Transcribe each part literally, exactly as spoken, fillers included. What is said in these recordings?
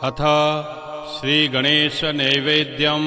अथ श्रीगणेशनैवेद्यम्।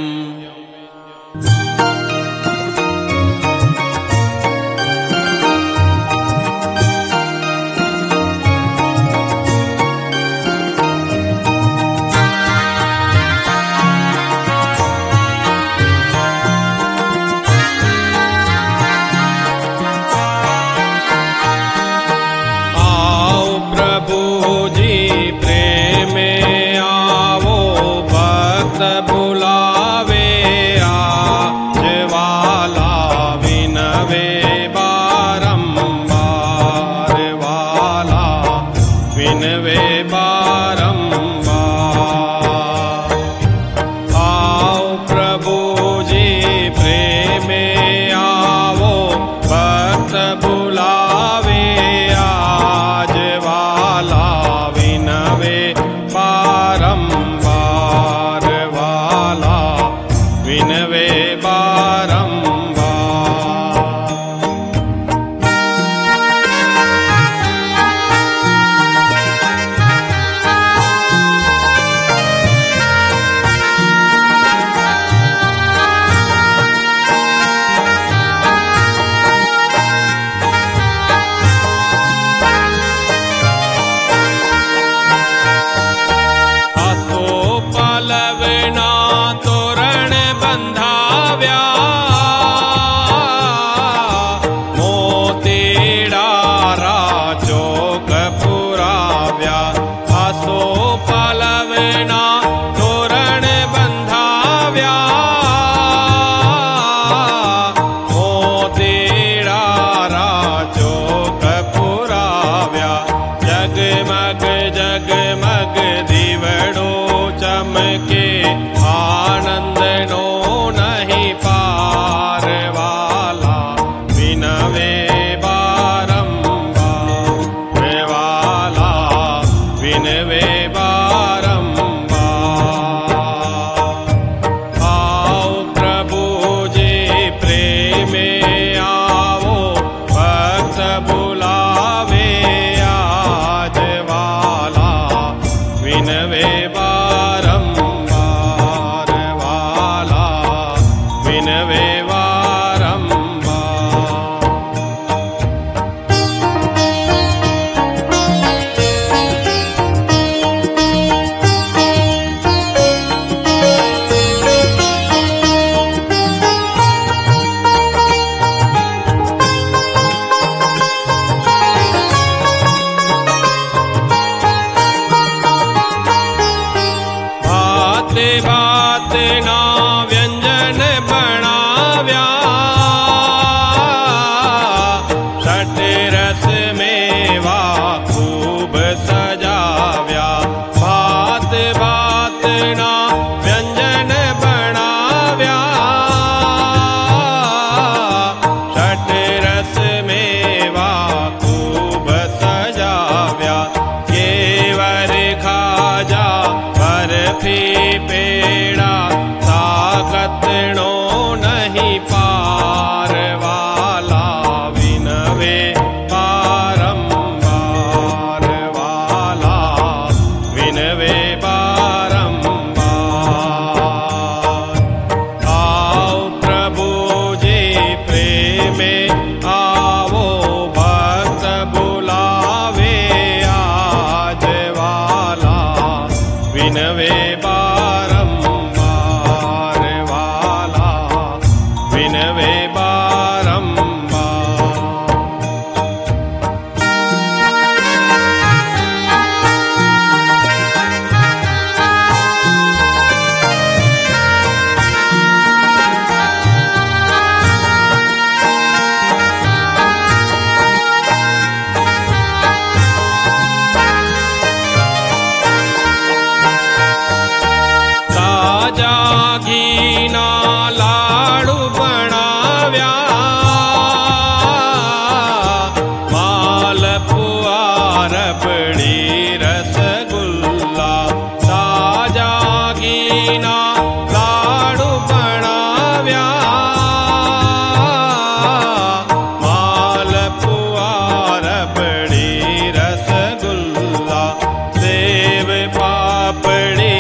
पड़ी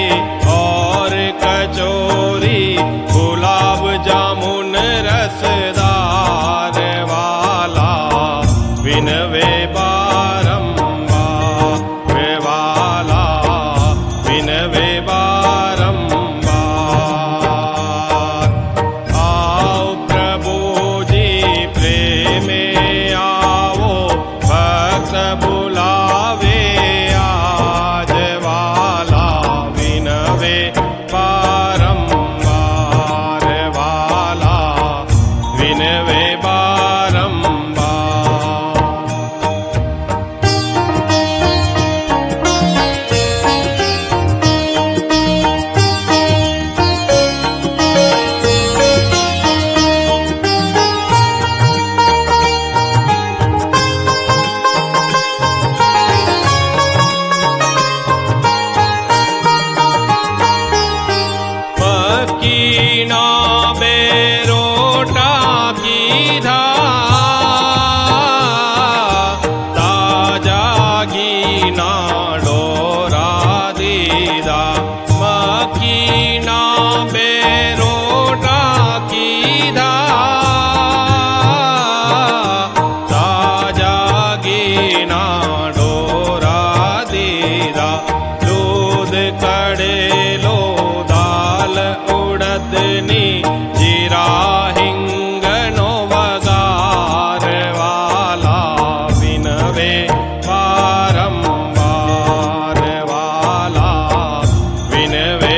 कीना बेरोटा कीधा ताजा कीना डोरा दीदा मकीना बेरोटा कीधा ताजा कीना डोरा दीदा दूध कड़े लो दाल उड़दनी जीरा हिंगनो वगार वाला विनवे बारंबार वाला विनवे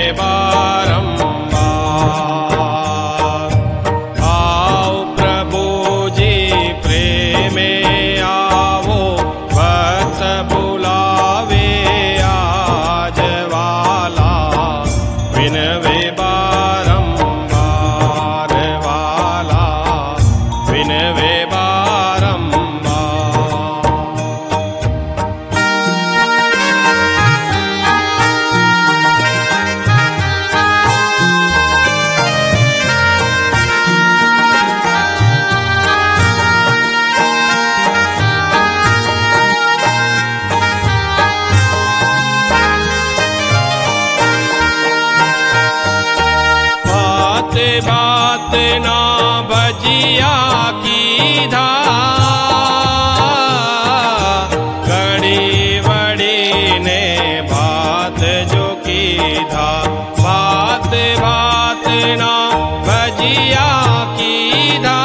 बारंबार। आओ प्रभु जी प्रेमे आवो भक्त बुलावे आज वाला विनवे बारंबार वाला विनवे बारंबार। बात बात ना भजिया कीधा घड़ी बड़ी ने बात जो कीधा बात बात ना भजिया कीधा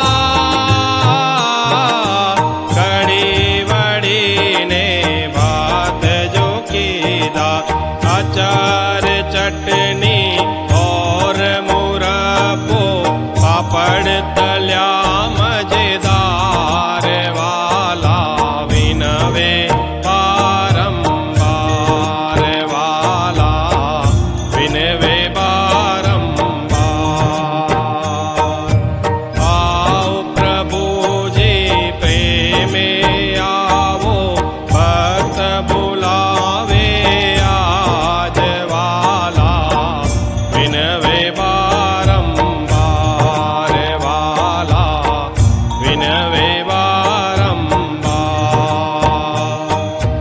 घड़ी बड़ी ने बात जो कीधा अचार चटनी और मुरब्बो पापड़ तल्या मजेदार वाला विनवे बारंबार वाला विनवे बारंबार। आओ प्रभु जी प्रेमे आवो भक्त बुलावे आज वाला विनवे बारंबार वाला विनवे बारंबार।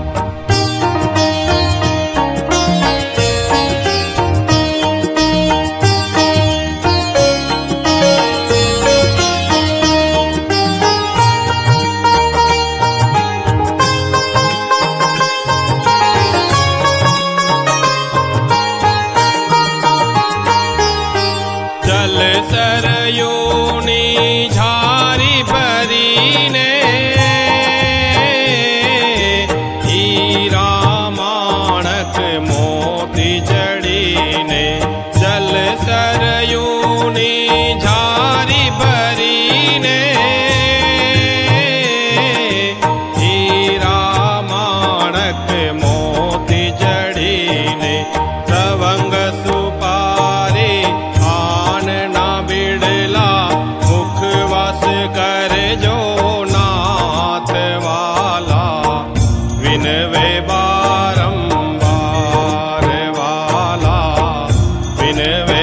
जल सरयूनी झारी भरी ने हीरा माणक मोती जड़ी ने जल सरयूनी झारी भरी ने हीरा माणक मोती जड़ी ने लवंग सुपारी आन ना बिड़ला मुखवास कर जो नाथ वाला विनवे बारंबार वाला विनवे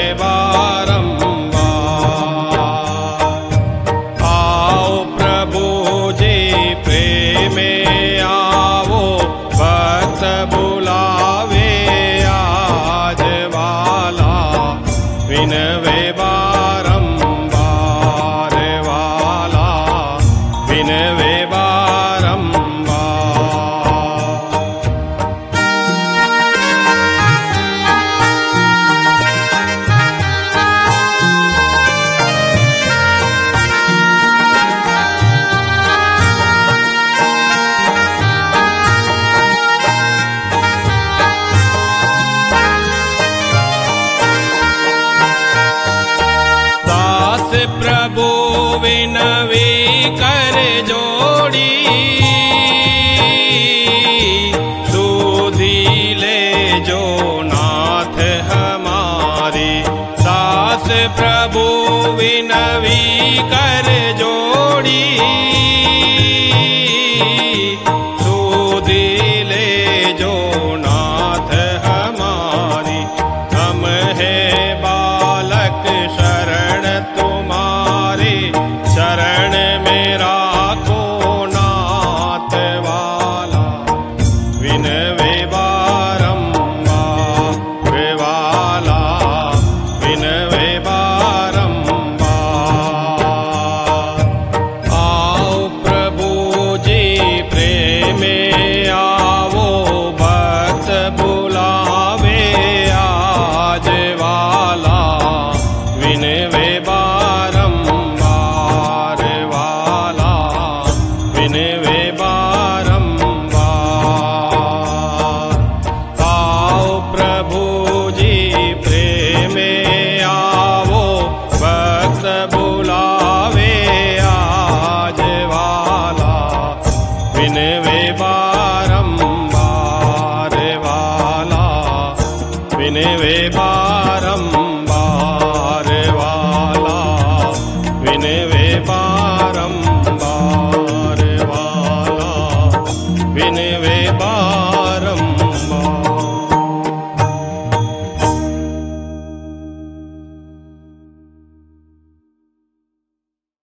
बारंबार। आओ प्रभु जी प्रेमे आवो भक्त बुलावे आज वाला विनवे बारंबार वाला विनवे बारंबार। दास प्रभु विनवी कर जोड़ी दूधी ले जो नाथ हमारी दास प्रभु विनवी कर जोड़ी दूधी ले जो नाथ हमारी हम है बाल विनवे बारंबार वाला, विनवे बारंबार वाला, विनवे बार